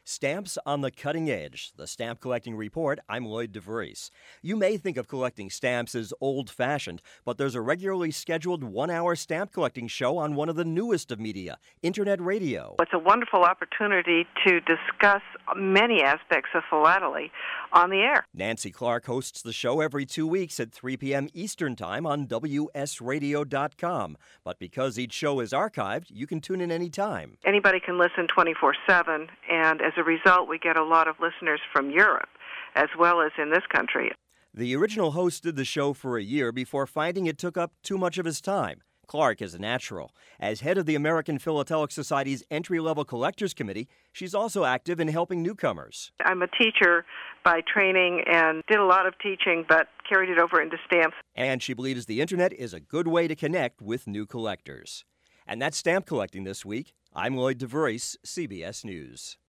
Stamps on the Cutting Edge, the Stamp Collecting Report. I'm Lloyd DeVries. You may think of collecting stamps as old-fashioned, but there's a regularly scheduled one-hour stamp collecting show on one of the newest of media, Internet radio. It's a wonderful opportunity to discuss many aspects of philately on the air. Nancy Clark hosts the show every 2 weeks at 3 p.m. Eastern Time on WSRadio.com. But because each show is archived, you can tune in anytime. Anybody can listen 24/7, and as a result, we get a lot of listeners from Europe, as well as in this country. The original host did the show for a year before finding it took up too much of his time. Clark is a natural. As head of the American Philatelic Society's Entry-Level Collectors Committee, she's also active in helping newcomers. I'm a teacher by training and did a lot of teaching, but carried it over into stamps. And she believes the Internet is a good way to connect with new collectors. And that's Stamp Collecting this week. I'm Lloyd DeVries, CBS News.